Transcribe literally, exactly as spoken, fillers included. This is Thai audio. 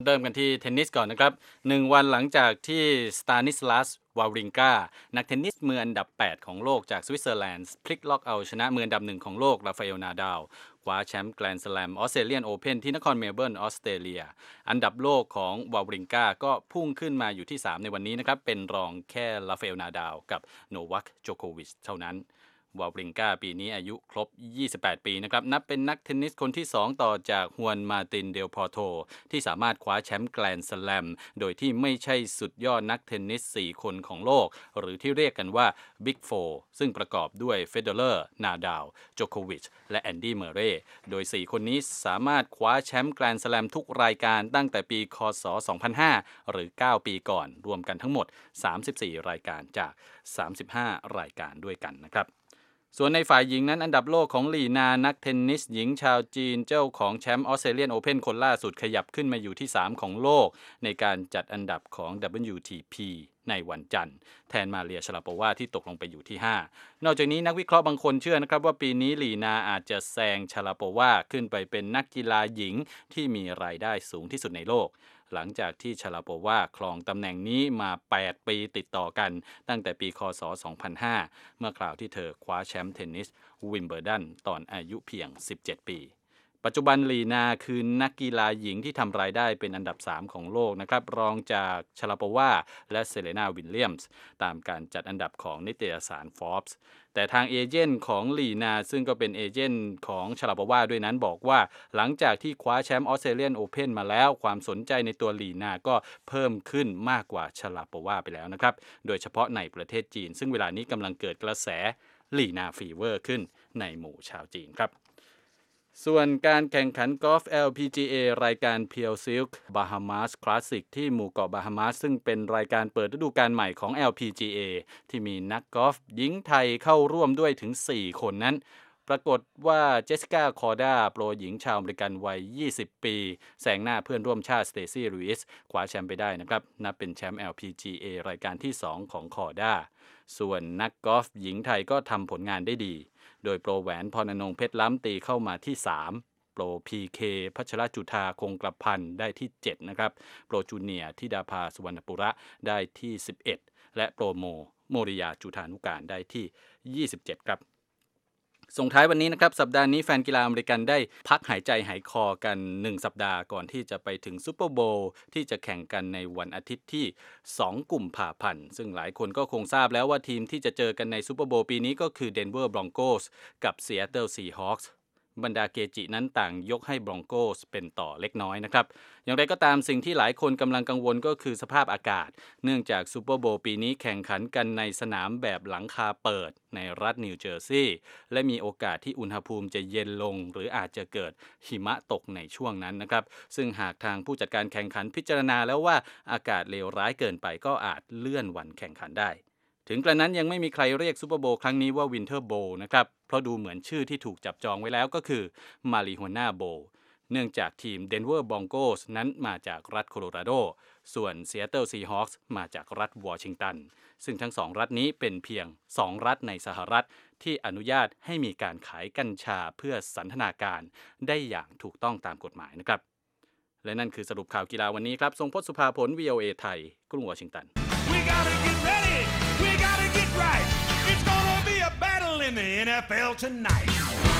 เริ่มกันที่เทนนิสก่อนนะครับหนึ่งวันหลังจากที่สตานิสลาสวาวริงกานักเทนนิสมืออันดับแปดของโลกจากสวิตเซอร์แลนด์พลิกล็อกเอาชนะมืออันดับหนึ่งของโลกราฟาเอลนาดาลคว้าแชมป์แกรนด์สแลมออสเตรเลียนโอเพ่นที่นครเมลเบิร์นออสเตรเลียอันดับโลกของวาวริงกาก็พุ่งขึ้นมาอยู่ที่สามในวันนี้นะครับเป็นรองแค่ราฟาเอลนาดาลกับโนวัคโจโควิชเท่านั้นวาวริงกาปีนี้อายุครบยี่สิบแปดปีนะครับนับเป็นนักเทนนิสคนที่สองต่อจากฮวนมาตินเดลพอโตที่สามารถคว้าแชมป์แกรนด์สแลมโดยที่ไม่ใช่สุดยอดนักเทนนิสสี่คนของโลกหรือที่เรียกกันว่าบิ๊กโฟร์ซึ่งประกอบด้วยเฟเดเลอร์นาดาลโจโควิชและแอนดี้เมอร์เรย์โดยสี่คนนี้สามารถคว้าแชมป์แกรนด์สแลมทุกรายการตั้งแต่ปีคศสองพันห้าหรือเก้าปีก่อนรวมกันทั้งหมดสามสิบสี่รายการจากสามสิบห้ารายการด้วยกันนะครับส่วนในฝ่ายหญิงนั้นอันดับโลกของลีนานักเทนนิสหญิงชาวจีนเจ้าของแชมป์ออสเตรเลียนโอเพ่นคนล่าสุดขยับขึ้นมาอยู่ที่สามของโลกในการจัดอันดับของ ดับเบิลยู ที พี ในวันจันทร์แทนมาเรียชลาโปวาที่ตกลงไปอยู่ที่ห้านอกจากนี้นักวิเคราะห์บางคนเชื่อนะครับว่าปีนี้ลีนาอาจจะแซงชลาโปวาขึ้นไปเป็นนักกีฬาหญิงที่มีรายได้สูงที่สุดในโลกหลังจากที่ชลาโปวาครองตำแหน่งนี้มาแปดปีติดต่อกันตั้งแต่ปีคศสองพันห้าเมื่อคราวที่เธอคว้าแชมป์เทนนิสวิมเบิลดันตอนอายุเพียงสิบเจ็ดปีปัจจุบันลีนาคือนักกีฬาหญิงที่ทำรายได้เป็นอันดับสามของโลกนะครับรองจากชลาโปวาและเซเลนาวิลเลียมส์ตามการจัดอันดับของนิตยสาร Forbes แต่ทางเอเจนต์ของลีนาซึ่งก็เป็นเอเจนต์ของชลาโปวาด้วยนั้นบอกว่าหลังจากที่คว้าแชมป์ออสเตรเลียนโอเพ่นมาแล้วความสนใจในตัวลีนาก็เพิ่มขึ้นมากกว่าชลาโปวาไปแล้วนะครับโดยเฉพาะในประเทศจีนซึ่งเวลานี้กำลังเกิดกระแสลีนาฟีเวอร์ขึ้นในหมู่ชาวจีนครับส่วนการแข่งขันกอล์ฟ แอล พี จี เอ รายการ พี แอล Silk Bahamas Classic ที่หมู่เกาะบาฮามาสซึ่งเป็นรายการเปิดฤดูกาลใหม่ของ แอล พี จี เอ ที่มีนักกอล์ฟหญิงไทยเข้าร่วมด้วยถึงสี่คนนั้นปรากฏว่าเจสสิก้าคอร์ดาโปรหญิงชาวอเมริกันวัยยี่สิบปีแซงหน้าเพื่อนร่วมชาติสเตซี่ลุอิสคว้าแชมป์ไปได้นะครับนับเป็นแชมป์ แอล พี จี เอ รายการที่สองของคอร์ดาส่วนนักกอล์ฟหญิงไทยก็ทำผลงานได้ดีโดยโปรแหวนพรณงค์เพชรล้ำตีเข้ามาที่สามโปร พี เค พัชรจุฑาคงกระพันได้ที่เจ็ดนะครับโปรจูเนียร์ธิดาภาสุวรรณปุระได้ที่สิบเอ็ดและโปรโมโมริยาจุฑานุการได้ที่ยี่สิบเจ็ดครับส่งท้ายวันนี้นะครับสัปดาห์นี้แฟนกีฬาอเมริกันได้พักหายใจหายคอกันหนึ่งสัปดาห์ก่อนที่จะไปถึงซุปเปอร์โบว์ที่จะแข่งกันในวันอาทิตย์ที่สองกุมภาพันธ์ซึ่งหลายคนก็คงทราบแล้วว่าทีมที่จะเจอกันในซุปเปอร์โบว์ปีนี้ก็คือ Denver Broncos กับ Seattle Seahawksบรรดาเกจินั้นต่างยกให้บรองโกสเป็นต่อเล็กน้อยนะครับอย่างไรก็ตามสิ่งที่หลายคนกำลังกังวลก็คือสภาพอากาศเนื่องจากซูเปอร์โบว์ปีนี้แข่งขันกันในสนามแบบหลังคาเปิดในรัฐนิวเจอร์ซีย์และมีโอกาสที่อุณหภูมิจะเย็นลงหรืออาจจะเกิดหิมะตกในช่วงนั้นนะครับซึ่งหากทางผู้จัดการแข่งขันพิจารณาแล้วว่าอากาศเลวร้ายเกินไปก็อาจเลื่อนวันแข่งขันได้ถึงกระนั้นยังไม่มีใครเรียกซูเปอร์โบว์ครั้งนี้ว่าวินเทอร์โบว์นะครับเพราะดูเหมือนชื่อที่ถูกจับจองไว้แล้วก็คือมาริโฮน่าโบว์เนื่องจากทีม Denver Broncos นั้นมาจากรัฐโคโลราโดส่วน Seattle Seahawks มาจากรัฐวอชิงตันซึ่งทั้งสองรัฐนี้เป็นเพียงสองรัฐในสหรัฐที่อนุญาตให้มีการขายกัญชาเพื่อสันทนาการได้อย่างถูกต้องตามกฎหมายนะครับและนั่นคือสรุปข่าวกีฬาวันนี้ครับทรงพจน์สุภาผล วี โอ เอ ไทยกรุงวอชิงตัน It's gonna be a battle in the เอ็น เอฟ แอล tonight